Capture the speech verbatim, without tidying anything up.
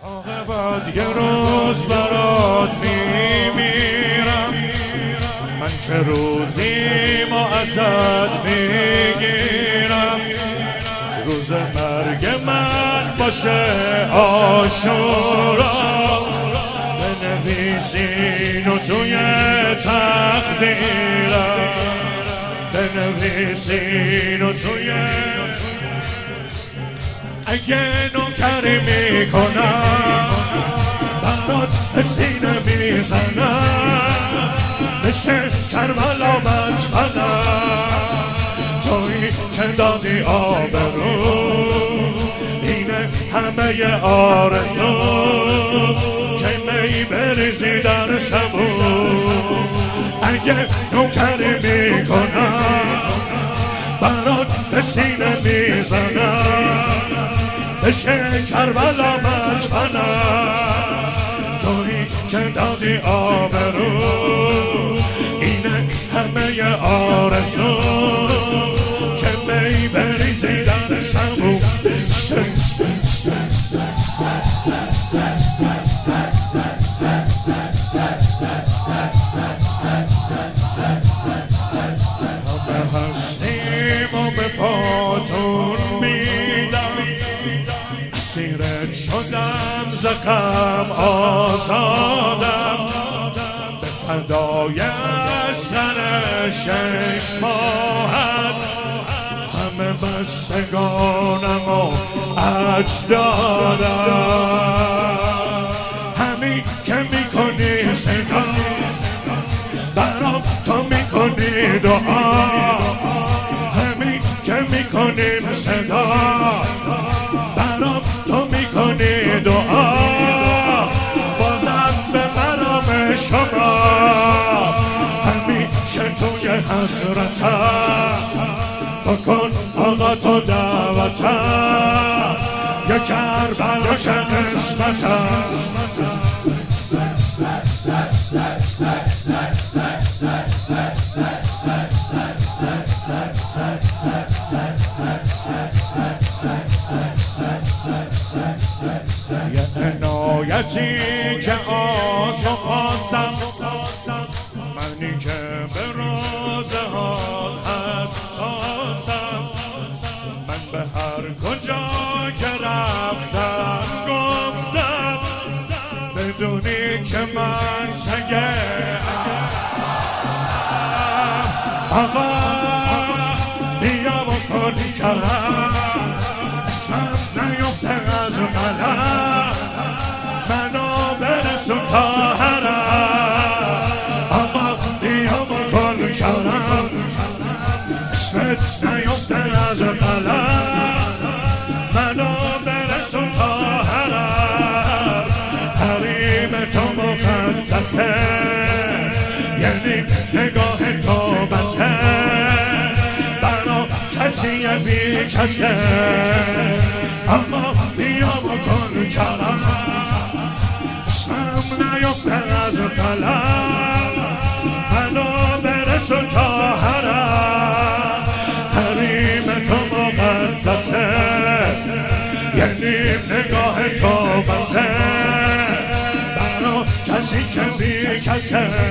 بعد یه روز برات میمیرم، من که روزی ما ازت میگیرم. روز مرگ من باشه عاشورا، بنویسین و توی تقدیرم، بنویسین و توی اگه نوکری میکنم برات به سینه میزنم، بشه کربلا مدفنم. تویی که دادی آبرو، اینه همه آرزو، که می بریزی در سبو. اگه نوکری میکنم برات به سینه میزنم، بشه کربلا مدفنم. تویی که دادی آبرو، اینه همه آرزو، که می بریزی در سبو. همه هستیم و به پاتون میدم، اسیرت شدم زغم آزادم، به فدای سر شش ماهت همه بستگانم و اجدادم. همین که میکنی صدا برام، تو میکنی دعا، همین که میکنیم صدا برام، تو میکنی دعا. بازم به مرام شما همیشه توی حسرتم، بکن آقا تو دعوتم، یا کربلاش قسمتم. یه عنایتی که آس و پاسم، منی که به رازه ها حساسم. من به هر کجا که رفتم گفتم، بدونی که من سگم. آقا بیا بکن کرم، اسمم نیفته از قلم، منو برسون تا حرم. آقا بیا بکن کرم، اسمت نیفته از قلم، منو برسون تا حرم. حریم تو مقدسه، یعنی نگاه تو بسه، برا کسی بی کسه. اما بیا بکن کرم، اسمم نیفته از قلم، منو برسون تا حرم. حریم تو مقدسه، یعنی نگاه تو بسه، برا کسی که بی کسه.